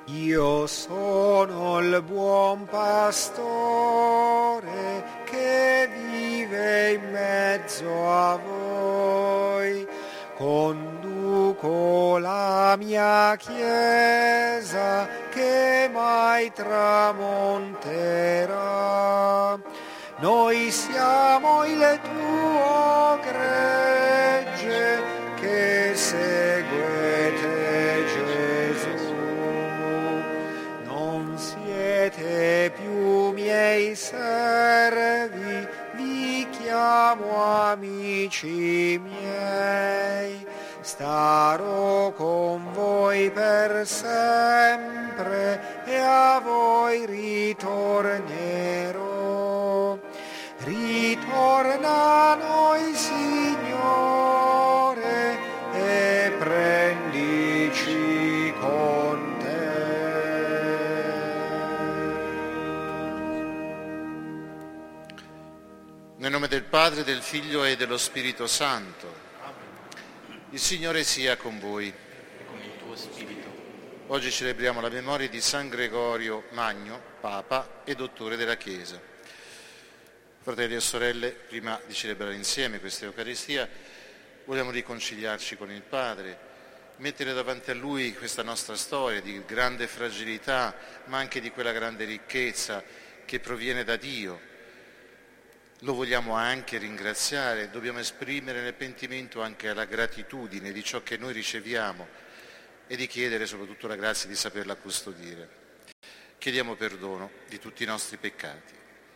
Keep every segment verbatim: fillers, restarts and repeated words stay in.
Io sono il buon pastore che vive in mezzo a voi. Conduco la mia chiesa che mai tramonterà. Noi siamo il tuo gregge che seguete Gesù. Non siete più miei servi, vi chiamo amici miei. Starò con voi per sempre e a voi ritornerò. Ritorna a noi, Signore, e prendici con te. Nel nome del Padre, del Figlio e dello Spirito Santo. Il Signore sia con voi. E con il tuo spirito. Oggi celebriamo la memoria di San Gregorio Magno, Papa e Dottore della Chiesa. Fratelli e sorelle, prima di celebrare insieme questa Eucaristia, vogliamo riconciliarci con il Padre, mettere davanti a Lui questa nostra storia di grande fragilità, ma anche di quella grande ricchezza che proviene da Dio. Lo vogliamo anche ringraziare, dobbiamo esprimere nel pentimento anche la gratitudine di ciò che noi riceviamo e di chiedere soprattutto la grazia di saperla custodire. Chiediamo perdono di tutti i nostri peccati.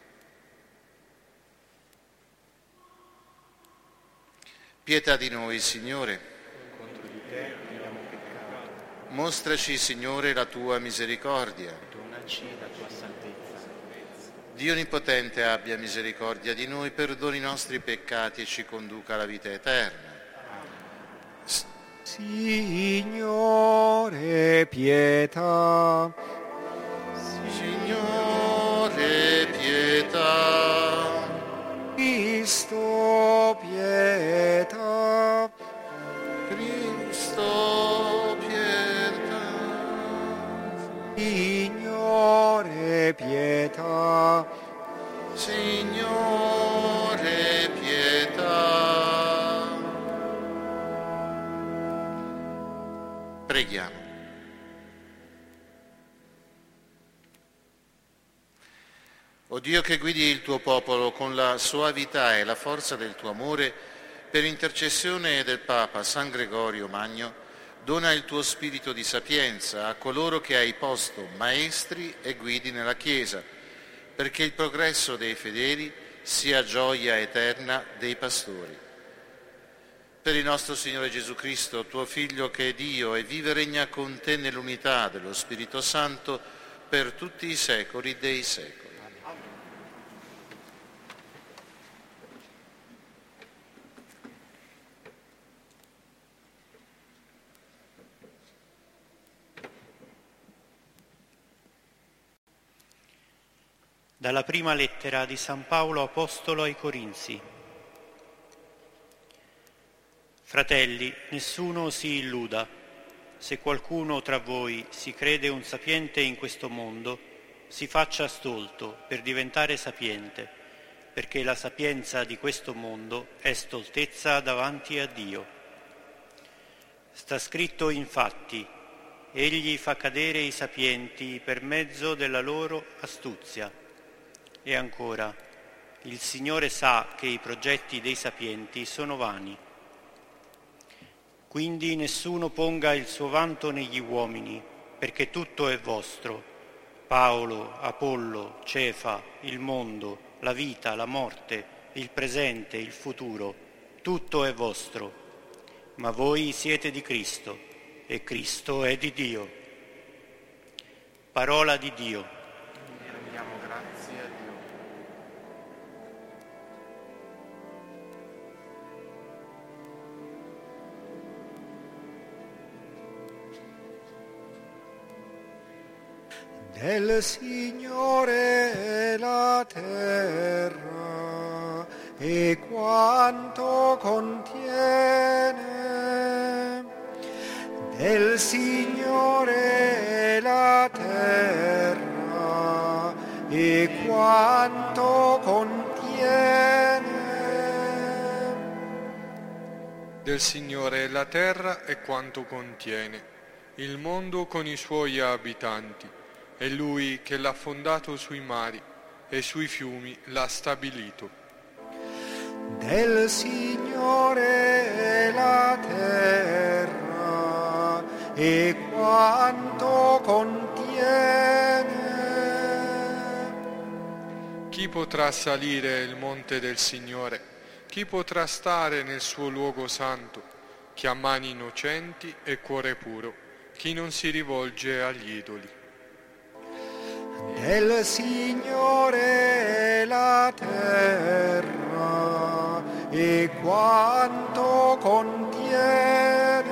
Pietà di noi, Signore. Contro di te abbiamo peccato. Mostraci, Signore, la tua misericordia. Donaci la tua salvezza. Dio Onnipotente abbia misericordia di noi, perdoni i nostri peccati e ci conduca alla vita eterna. Signore, pietà. Signore, pietà. Cristo, pietà. Cristo, pietà. Signore, pietà. Signore, pietà. Preghiamo. O Dio che guidi il tuo popolo con la soavità e la forza del tuo amore, per intercessione del Papa San Gregorio Magno, dona il tuo spirito di sapienza a coloro che hai posto maestri e guidi nella Chiesa, perché il progresso dei fedeli sia gioia eterna dei pastori. Per il nostro Signore Gesù Cristo, tuo Figlio che è Dio e vive e regna con te nell'unità dello Spirito Santo per tutti i secoli dei secoli. Dalla prima lettera di San Paolo Apostolo ai Corinzi. Fratelli, nessuno si illuda. Se qualcuno tra voi si crede un sapiente in questo mondo, si faccia stolto per diventare sapiente, perché la sapienza di questo mondo è stoltezza davanti a Dio. Sta scritto infatti: egli fa cadere i sapienti per mezzo della loro astuzia. E ancora, il Signore sa che i progetti dei sapienti sono vani. Quindi nessuno ponga il suo vanto negli uomini, perché tutto è vostro: Paolo, Apollo, Cefa, il mondo, la vita, la morte, il presente, il futuro, tutto è vostro. Ma voi siete di Cristo e Cristo è di Dio. Parola di Dio. Rendiamo grazie a Dio. Del Signore è la terra e quanto contiene. Del Signore è la terra e quanto contiene. Del Signore è la terra e quanto contiene, il mondo con i suoi abitanti. È Lui che l'ha fondato sui mari e sui fiumi l'ha stabilito. Del Signore è la terra e quanto contiene. Chi potrà salire il monte del Signore? Chi potrà stare nel suo luogo santo? Chi ha mani innocenti e cuore puro, chi non si rivolge agli idoli. Del Signore è la terra e quanto contiene.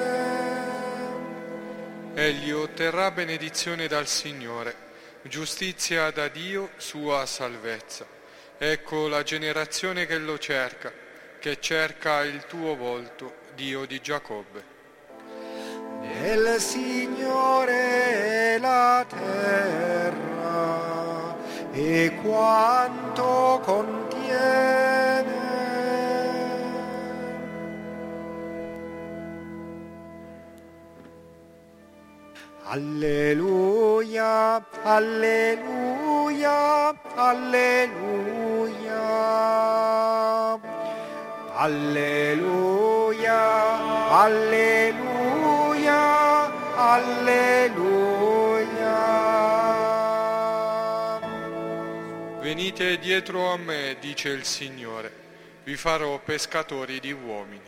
Egli otterrà benedizione dal Signore, giustizia da Dio, sua salvezza. Ecco la generazione che lo cerca, che cerca il tuo volto, Dio di Giacobbe. Del Signore è la terra e quanto contiene. Alleluia, alleluia, alleluia, alleluia, alleluia, alleluia. Venite dietro a me, dice il Signore, vi farò pescatori di uomini.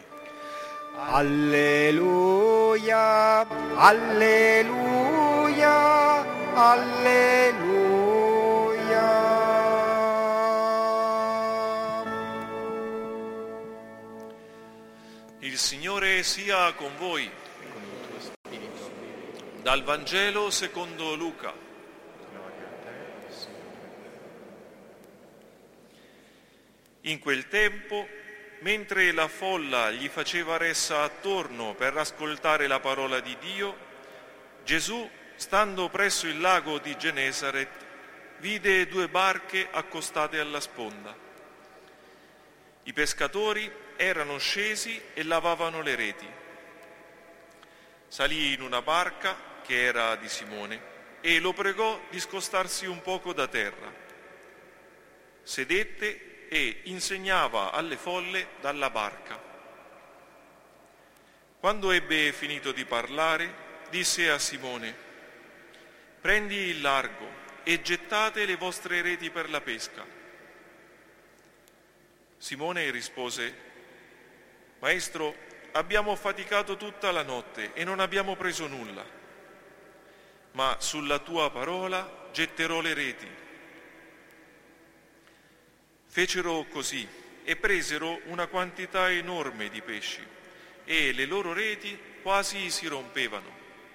Alleluia, alleluia, alleluia. Il Signore sia con voi. E con il tuo spirito. Dal Vangelo secondo Luca. Gloria a te, Signore. In quel tempo, mentre la folla gli faceva ressa attorno per ascoltare la parola di Dio, Gesù, stando presso il lago di Genesaret, vide due barche accostate alla sponda. I pescatori erano scesi e lavavano le reti. Salì in una barca, che era di Simone, e lo pregò di scostarsi un poco da terra. Sedette e insegnava alle folle dalla barca. Quando ebbe finito di parlare, disse a Simone: «Prendi il largo e gettate le vostre reti per la pesca». Simone rispose: «Maestro, abbiamo faticato tutta la notte e non abbiamo preso nulla, ma sulla tua parola getterò le reti». Fecero così e presero una quantità enorme di pesci e le loro reti quasi si rompevano.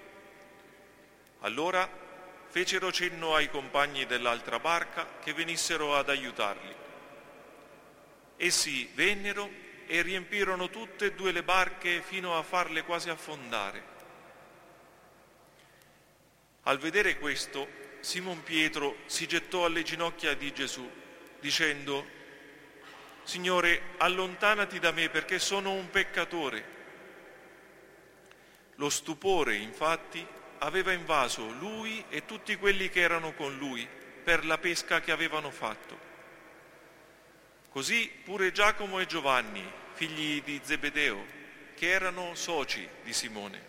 Allora fecero cenno ai compagni dell'altra barca che venissero ad aiutarli. Essi vennero e riempirono tutte e due le barche fino a farle quasi affondare. Al vedere questo, Simon Pietro si gettò alle ginocchia di Gesù, dicendo: «Signore, allontanati da me perché sono un peccatore». Lo stupore, infatti, aveva invaso lui e tutti quelli che erano con lui per la pesca che avevano fatto. Così pure Giacomo e Giovanni, figli di Zebedeo, che erano soci di Simone.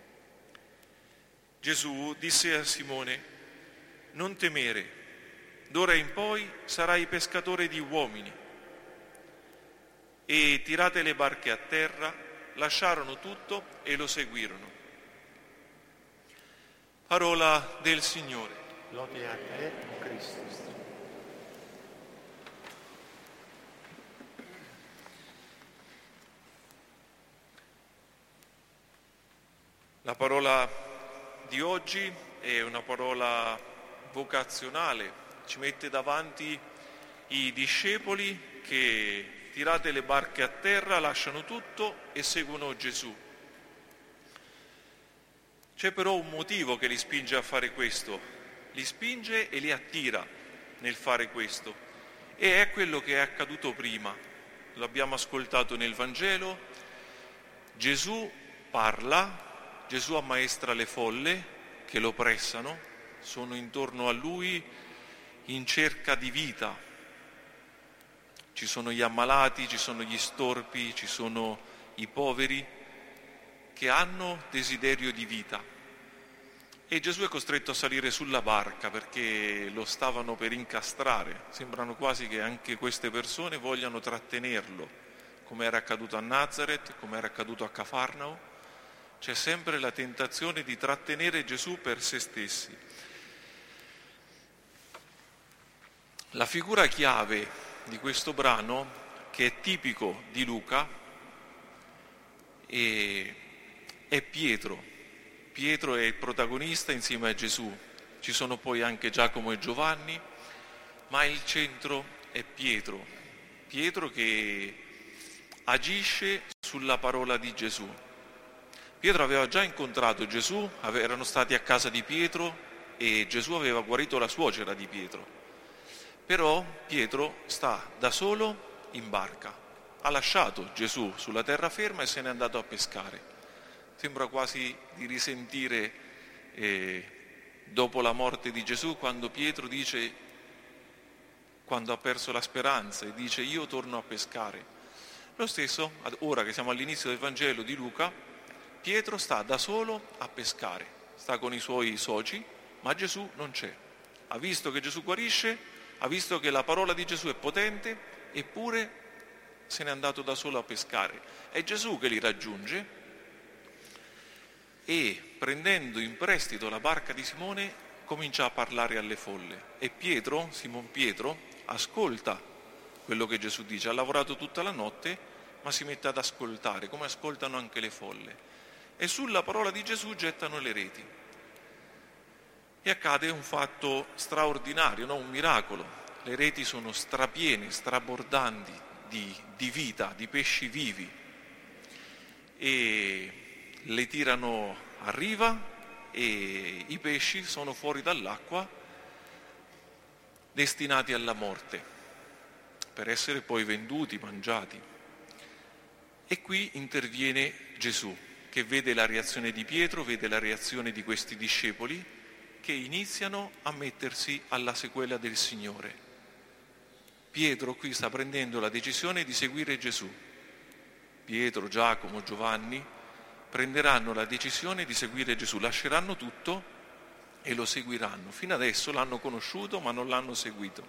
Gesù disse a Simone: «Non temere, d'ora in poi sarai pescatore di uomini». E tirate le barche a terra, lasciarono tutto e lo seguirono. Parola del Signore. Lode a te, o Cristo. La parola di oggi è una parola vocazionale, ci mette davanti i discepoli che, tirate le barche a terra, lasciano tutto e seguono Gesù. C'è però un motivo che li spinge a fare questo. li spinge e li attira nel fare questo. E è quello che è accaduto prima. Lo abbiamo ascoltato nel Vangelo. Gesù parla, Gesù ammaestra le folle che lo pressano, sono intorno a lui in cerca di vita. Ci sono gli ammalati, ci sono gli storpi, ci sono i poveri che hanno desiderio di vita. E Gesù è costretto a salire sulla barca perché lo stavano per incastrare. Sembrano quasi che anche queste persone vogliano trattenerlo, come era accaduto a Nazareth, come era accaduto a Cafarnao. C'è sempre la tentazione di trattenere Gesù per se stessi. La figura chiave di questo brano, che è tipico di Luca, è, è Pietro. Pietro è il protagonista insieme a Gesù. Ci sono poi anche Giacomo e Giovanni, ma il centro è Pietro. Pietro che agisce sulla parola di Gesù. Pietro aveva già incontrato Gesù, erano stati a casa di Pietro e Gesù aveva guarito la suocera di Pietro. Però Pietro sta da solo in barca, ha lasciato Gesù sulla terraferma e se n'è andato a pescare. Sembra quasi di risentire eh, dopo la morte di Gesù, quando Pietro dice, quando ha perso la speranza e dice io torno a pescare. Lo stesso, ora che siamo all'inizio del Vangelo di Luca, Pietro sta da solo a pescare, sta con i suoi soci, ma Gesù non c'è. Ha visto che Gesù guarisce, ha visto che la parola di Gesù è potente, eppure se n'è andato da solo a pescare. È Gesù che li raggiunge e, prendendo in prestito la barca di Simone, comincia a parlare alle folle. E Pietro, Simon Pietro, ascolta quello che Gesù dice. Ha lavorato tutta la notte, ma si mette ad ascoltare, come ascoltano anche le folle. E sulla parola di Gesù gettano le reti. E accade un fatto straordinario, no? Un miracolo. Le reti sono strapiene, strabordanti di, di vita, di pesci vivi. E le tirano a riva e i pesci sono fuori dall'acqua, destinati alla morte, per essere poi venduti, mangiati. E qui interviene Gesù, che vede la reazione di Pietro, vede la reazione di questi discepoli, che iniziano a mettersi alla sequela del Signore. Pietro qui sta prendendo la decisione di seguire Gesù. Pietro, Giacomo, Giovanni prenderanno la decisione di seguire Gesù, lasceranno tutto e lo seguiranno. Fino adesso l'hanno conosciuto ma non l'hanno seguito.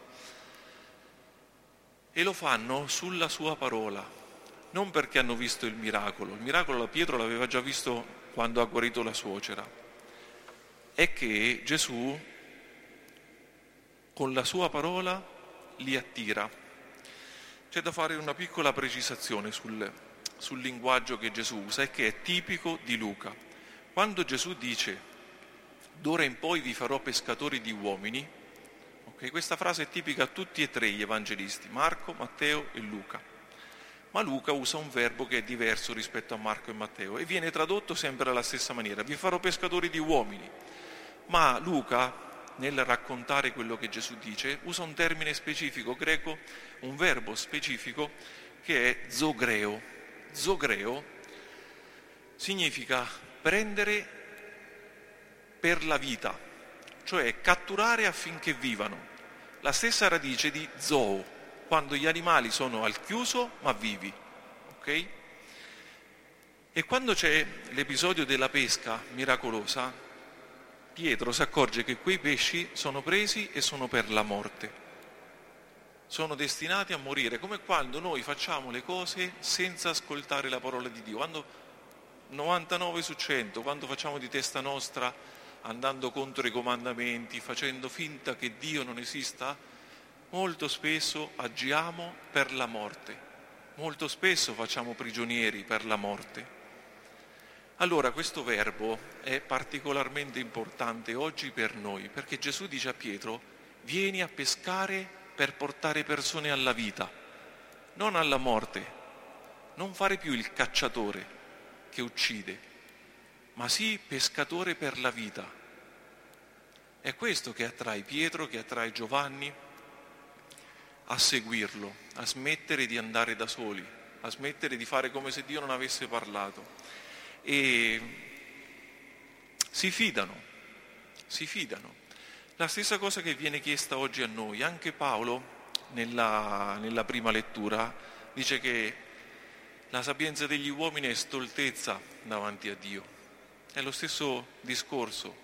E lo fanno sulla sua parola, non perché hanno visto il miracolo. Il miracolo Pietro l'aveva già visto quando ha guarito la suocera. È che Gesù con la sua parola li attira. C'è da fare una piccola precisazione sul, sul linguaggio che Gesù usa e che è tipico di Luca. Quando Gesù dice d'ora in poi vi farò pescatori di uomini, okay, questa frase è tipica a tutti e tre gli evangelisti, Marco, Matteo e Luca. Ma Luca usa un verbo che è diverso rispetto a Marco e Matteo e viene tradotto sempre alla stessa maniera, vi farò pescatori di uomini. Ma Luca, nel raccontare quello che Gesù dice, usa un termine specifico greco, un verbo specifico che è zogreo. Zogreo significa prendere per la vita, cioè catturare affinché vivano. La stessa radice di zoo, quando gli animali sono al chiuso ma vivi, ok? E quando c'è l'episodio della pesca miracolosa, Pietro si accorge che quei pesci sono presi e sono per la morte, sono destinati a morire, come quando noi facciamo le cose senza ascoltare la parola di Dio. Quando novantanove su cento, quando facciamo di testa nostra, andando contro i comandamenti, facendo finta che Dio non esista, molto spesso agiamo per la morte, molto spesso facciamo prigionieri per la morte. Allora questo verbo è particolarmente importante oggi per noi, perché Gesù dice a Pietro, vieni a pescare per portare persone alla vita, non alla morte, non fare più il cacciatore che uccide, ma sì pescatore per la vita. È questo che attrae Pietro, che attrae Giovanni a seguirlo, a smettere di andare da soli, a smettere di fare come se Dio non avesse parlato. E si fidano, si fidano. La stessa cosa che viene chiesta oggi a noi. Anche Paolo, nella, nella prima lettura, dice che la sapienza degli uomini è stoltezza davanti a Dio. È lo stesso discorso.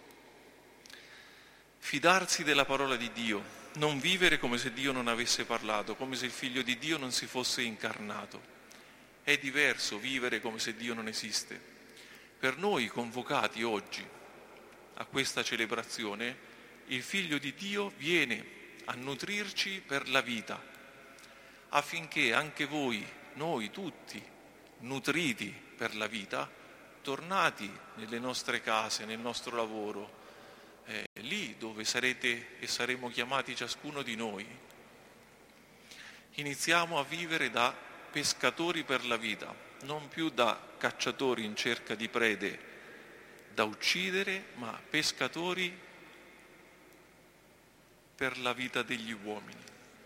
Fidarsi della parola di Dio, non vivere come se Dio non avesse parlato, come se il Figlio di Dio non si fosse incarnato. È diverso vivere come se Dio non esiste. Per noi convocati oggi a questa celebrazione, il Figlio di Dio viene a nutrirci per la vita, affinché anche voi, noi tutti, nutriti per la vita, tornati nelle nostre case, nel nostro lavoro, eh, lì dove sarete e saremo chiamati ciascuno di noi, iniziamo a vivere da pescatori per la vita, non più da cacciatori in cerca di prede da uccidere, ma pescatori per la vita degli uomini.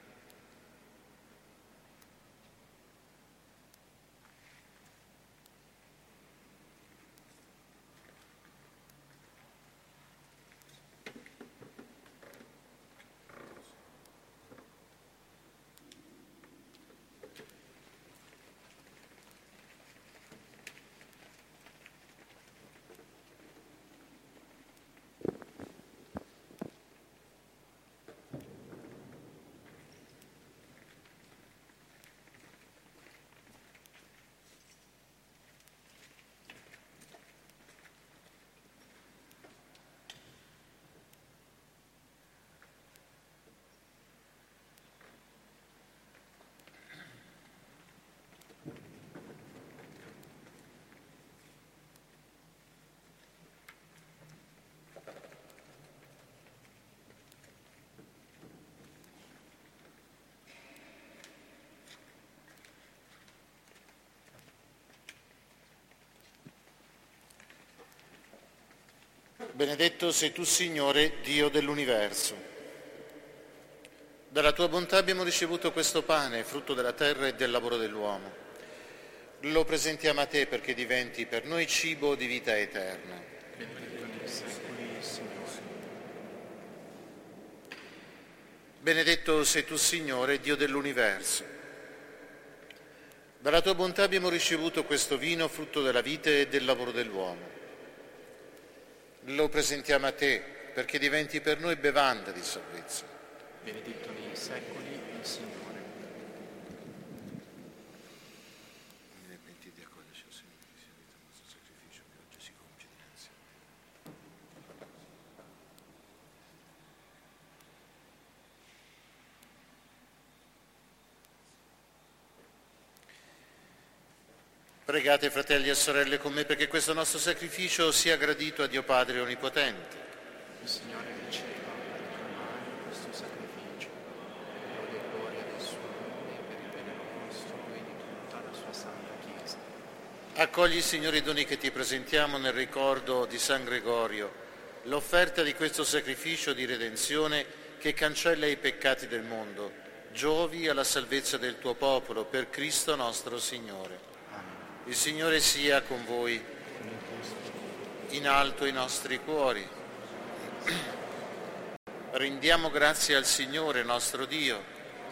Benedetto sei tu, Signore, Dio dell'universo. Dalla tua bontà abbiamo ricevuto questo pane, frutto della terra e del lavoro dell'uomo. Lo presentiamo a te perché diventi per noi cibo di vita eterna. Benedetto sei tu, Signore, Dio dell'universo. Dalla tua bontà abbiamo ricevuto questo vino, frutto della vite e del lavoro dell'uomo. Lo presentiamo a te perché diventi per noi bevanda di salvezza. Benedetto nei secoli il Signore. Pregate, fratelli e sorelle, con me perché questo nostro sacrificio sia gradito a Dio Padre Onnipotente. Il Signore riceva dalle tue mani questo sacrificio, per lode e gloria del suo nome, per il bene nostro e di tutta la sua santa Chiesa. Accogli, Signore, i doni che ti presentiamo nel ricordo di San Gregorio, l'offerta di questo sacrificio di redenzione che cancella i peccati del mondo. Giovi alla salvezza del tuo popolo, per Cristo nostro Signore. Il Signore sia con voi, in alto i nostri cuori. Rendiamo grazie al Signore nostro Dio.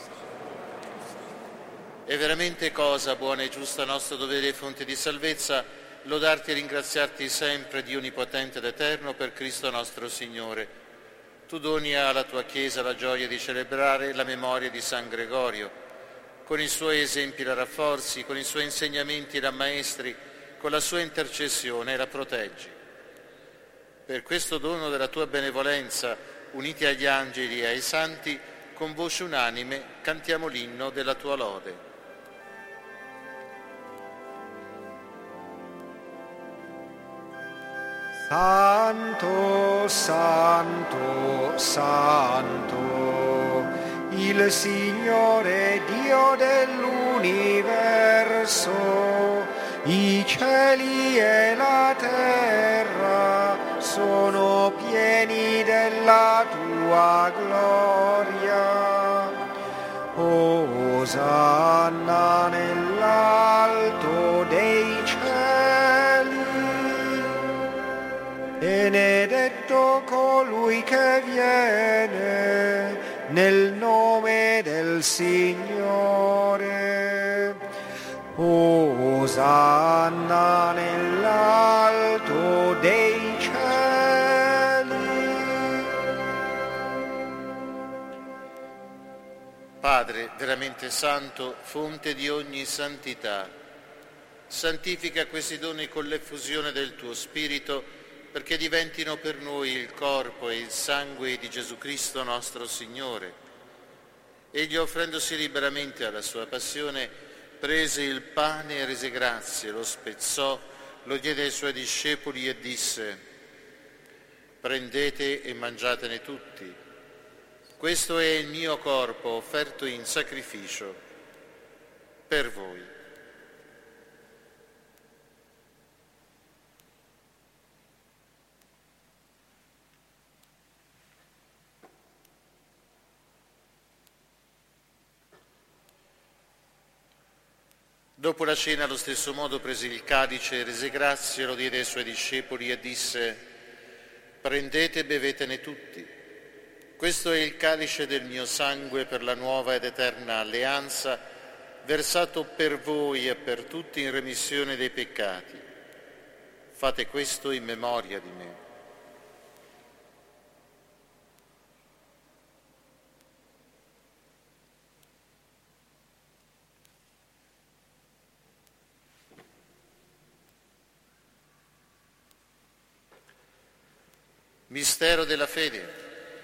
È veramente cosa buona e giusta nostro dovere e fonte di salvezza lodarti e ringraziarti sempre, Dio onnipotente ed eterno, per Cristo nostro Signore. Tu doni alla tua Chiesa la gioia di celebrare la memoria di San Gregorio. Con i suoi esempi la rafforzi, con i suoi insegnamenti la ammaestri, con la sua intercessione la proteggi. Per questo dono della tua benevolenza, uniti agli angeli e ai santi, con voce unanime cantiamo l'inno della tua lode. Santo, santo, santo, il Signore Dio dell'universo, i cieli e la terra sono pieni della tua gloria. Osanna nell'alto dei cieli. Benedetto colui che viene nel nome del Signore. Osanna nell'alto dei cieli. Padre veramente santo, fonte di ogni santità, santifica questi doni con l'effusione del tuo Spirito, perché diventino per noi il corpo e il sangue di Gesù Cristo nostro Signore. Egli, offrendosi liberamente alla sua passione, prese il pane e rese grazie, lo spezzò, lo diede ai suoi discepoli e disse: prendete e mangiatene tutti. Questo è il mio corpo offerto in sacrificio per voi. Dopo la cena, allo stesso modo, prese il calice, rese grazie, lo diede ai suoi discepoli e disse: prendete e bevetene tutti. Questo è il calice del mio sangue per la nuova ed eterna alleanza, versato per voi e per tutti in remissione dei peccati. Fate questo in memoria di me. Mistero della fede.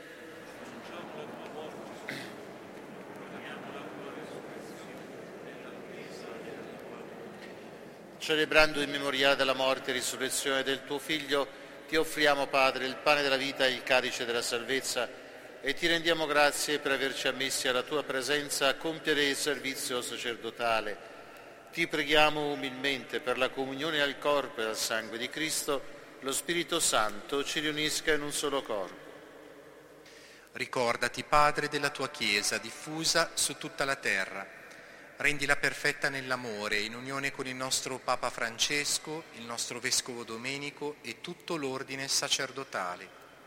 Celebrando il memoriale della morte e risurrezione del tuo Figlio, ti offriamo, Padre, il pane della vita e il calice della salvezza, e ti rendiamo grazie per averci ammessi alla tua presenza a compiere il servizio sacerdotale. Ti preghiamo umilmente per la comunione al corpo e al sangue di Cristo, lo Spirito Santo ci riunisca in un solo corpo. Ricordati, Padre, della tua Chiesa diffusa su tutta la terra. Rendila perfetta nell'amore, in unione con il nostro Papa Francesco, il nostro Vescovo Domenico e tutto l'ordine sacerdotale.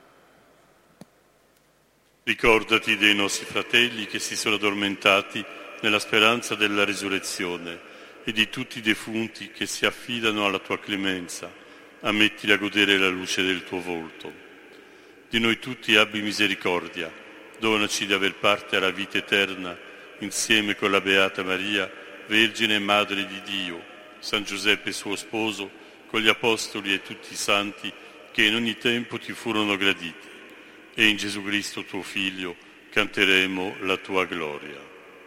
Ricordati dei nostri fratelli che si sono addormentati nella speranza della risurrezione e di tutti i defunti che si affidano alla tua clemenza. Ammettili a godere la luce del tuo volto. Di noi tutti abbi misericordia, donaci di aver parte alla vita eterna, insieme con la Beata Maria, Vergine e Madre di Dio, San Giuseppe suo sposo, con gli Apostoli e tutti i santi che in ogni tempo ti furono graditi. E in Gesù Cristo tuo Figlio canteremo la tua gloria.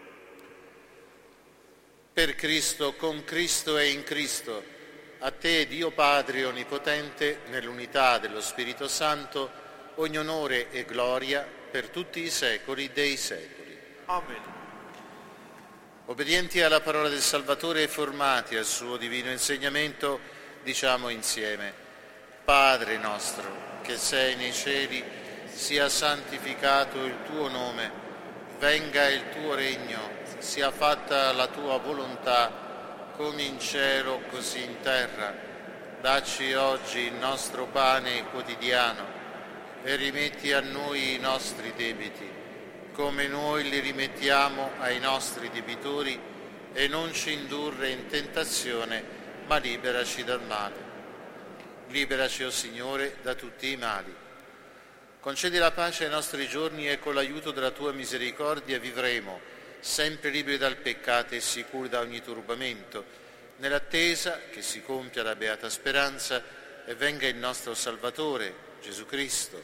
Per Cristo, con Cristo e in Cristo, a te, Dio Padre Onnipotente, nell'unità dello Spirito Santo, ogni onore e gloria per tutti i secoli dei secoli. Amen. Obbedienti alla parola del Salvatore e formati al suo divino insegnamento, diciamo insieme: Padre nostro, che sei nei cieli, sia santificato il tuo nome, venga il tuo regno, sia fatta la tua volontà, come in cielo, così in terra. Dacci oggi il nostro pane quotidiano e rimetti a noi i nostri debiti, come noi li rimettiamo ai nostri debitori, e non ci indurre in tentazione, ma liberaci dal male. Liberaci, o Signore, da tutti i mali. Concedi la pace ai nostri giorni e con l'aiuto della tua misericordia vivremo sempre liberi dal peccato e sicuri da ogni turbamento, nell'attesa che si compia la beata speranza e venga il nostro Salvatore, Gesù Cristo.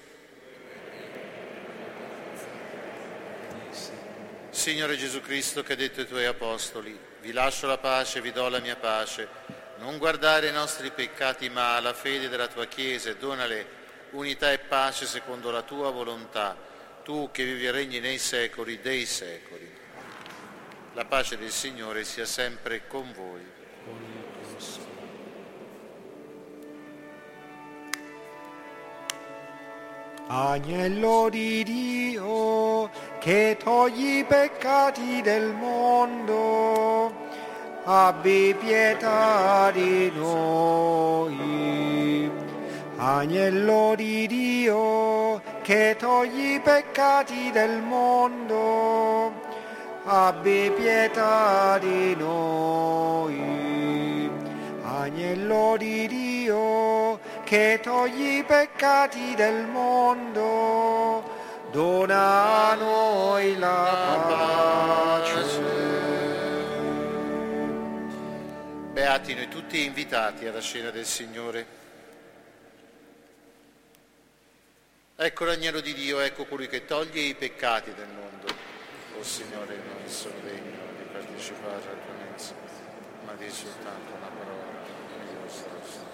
Signore Gesù Cristo, che hai detto ai tuoi apostoli: vi lascio la pace, vi do la mia pace, non guardare i nostri peccati ma alla fede della tua Chiesa, e donale unità e pace secondo la tua volontà, tu che vivi e regni nei secoli dei secoli. La pace del Signore sia sempre con voi. Agnello di Dio, che togli i peccati del mondo, abbi pietà di noi. Agnello di Dio, che togli i peccati del mondo, abbi pietà di noi. Agnello di Dio, che togli i peccati del mondo, dona a noi la pace. Beati noi tutti invitati alla cena del Signore. Ecco l'agnello di Dio, ecco colui che toglie i peccati del mondo. O Signore, non sono degno di partecipare alla tua mensa, ma di soltanto una parola e io sarò salvo.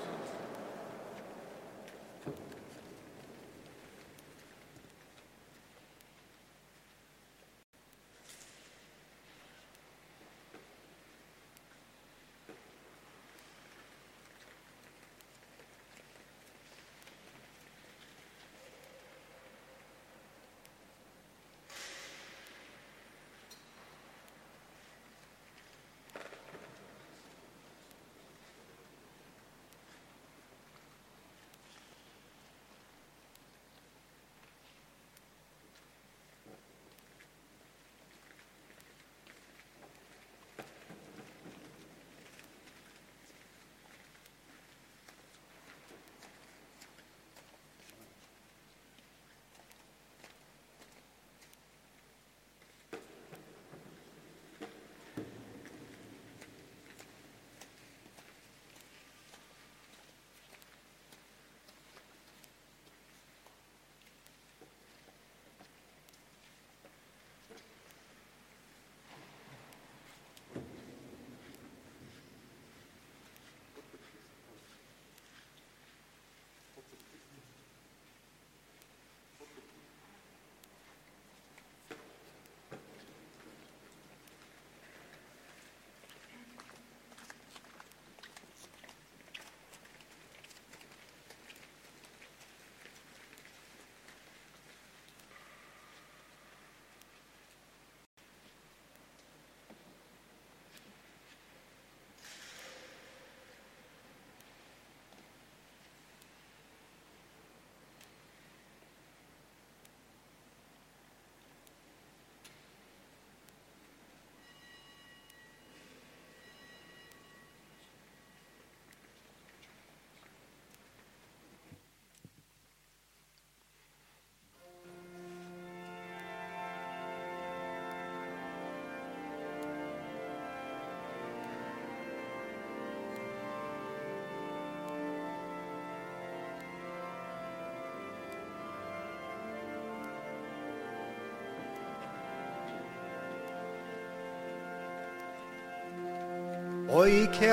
Voi che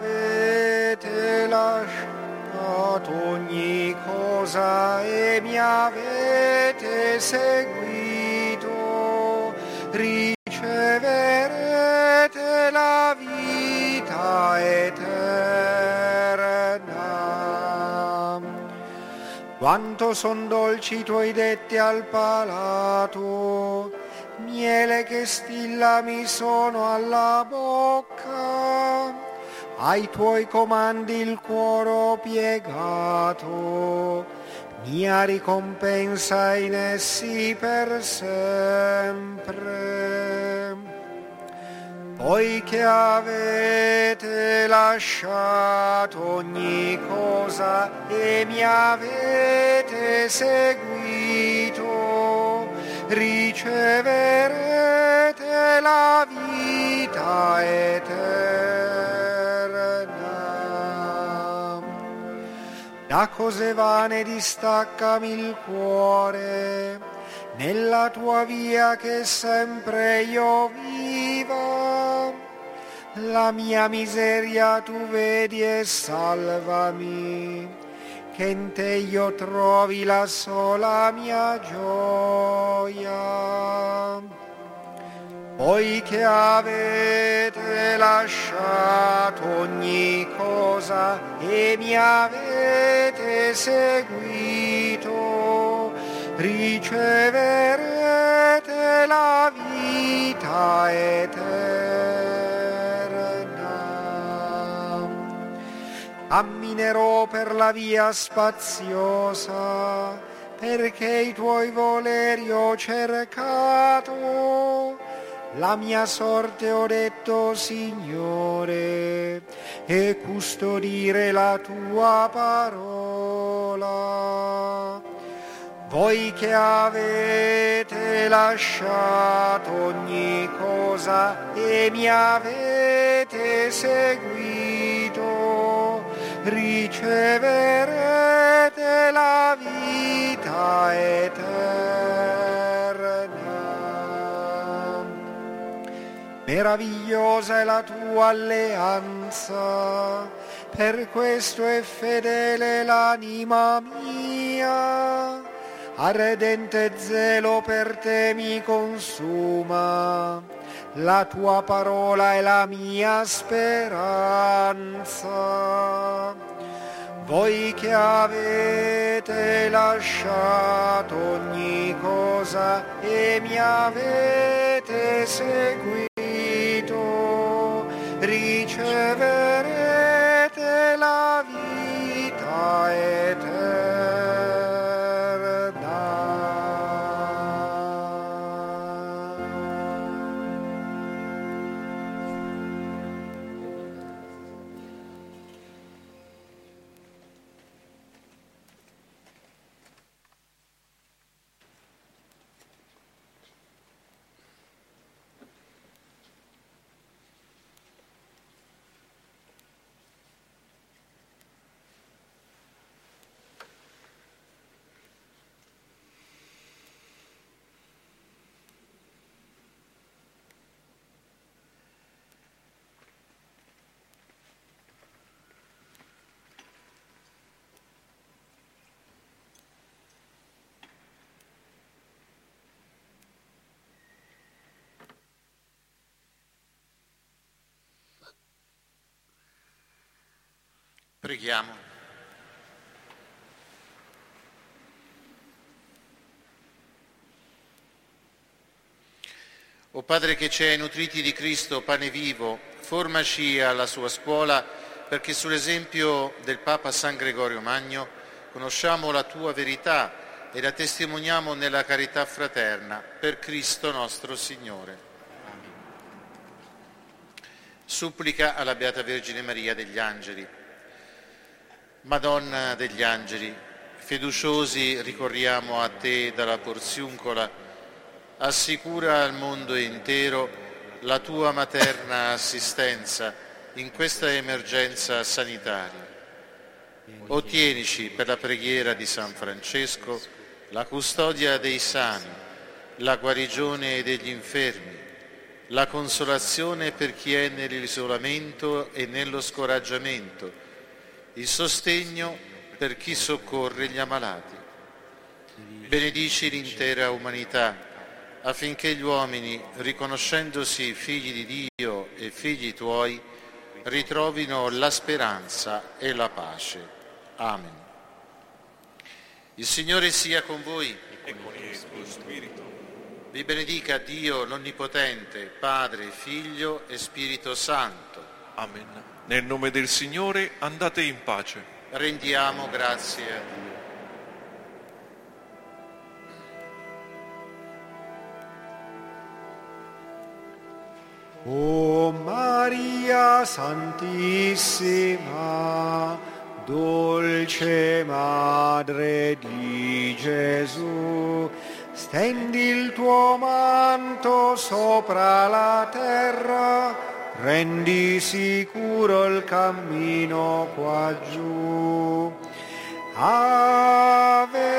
avete lasciato ogni cosa e mi avete seguito, riceverete la vita eterna. Quanto son dolci i tuoi detti al palato, miele che stilla mi sono alla bocca, ai tuoi comandi il cuore piegato, mia ricompensa in essi per sempre. Voi che avete lasciato ogni cosa e mi avete seguito, riceverete la vita eterna. Da cose vane distaccami il cuore, nella tua via che sempre io viva. La mia miseria tu vedi e salvami, che in te io trovi la sola mia gioia. Voi che avete lasciato ogni cosa e mi avete seguito, riceverete la vita eterna. Camminerò per la via spaziosa, perché i tuoi voleri ho cercato. La mia sorte ho detto, Signore, e custodire la tua parola. Voi che avete lasciato ogni cosa e mi avete seguito, riceverete la vita eterna. Meravigliosa è la tua alleanza, per questo è fedele l'anima mia. Ardente zelo per te mi consuma, la tua parola è la mia speranza. Voi che avete lasciato ogni cosa e mi avete seguito, riceverete la vita eterna. Preghiamo. O Padre che ci hai nutriti di Cristo, pane vivo, formaci alla sua scuola perché sull'esempio del Papa San Gregorio Magno conosciamo la tua verità e la testimoniamo nella carità fraterna per Cristo nostro Signore. Supplica alla Beata Vergine Maria degli Angeli. Madonna degli Angeli, fiduciosi ricorriamo a te dalla Porziuncola, assicura al mondo intero la tua materna assistenza in questa emergenza sanitaria. Ottienici per la preghiera di San Francesco la custodia dei sani, la guarigione degli infermi, la consolazione per chi è nell'isolamento e nello scoraggiamento, il sostegno per chi soccorre gli ammalati. Benedici l'intera umanità, affinché gli uomini, riconoscendosi figli di Dio e figli tuoi, ritrovino la speranza e la pace. Amen. Il Signore sia con voi. E con il tuo spirito. Vi benedica Dio l'Onnipotente, Padre, Figlio e Spirito Santo. Amen. Nel nome del Signore andate in pace. Rendiamo grazie a Dio. O Maria Santissima, dolce Madre di Gesù, stendi il tuo manto sopra la terra, rendi sicuro il cammino qua giù. Ave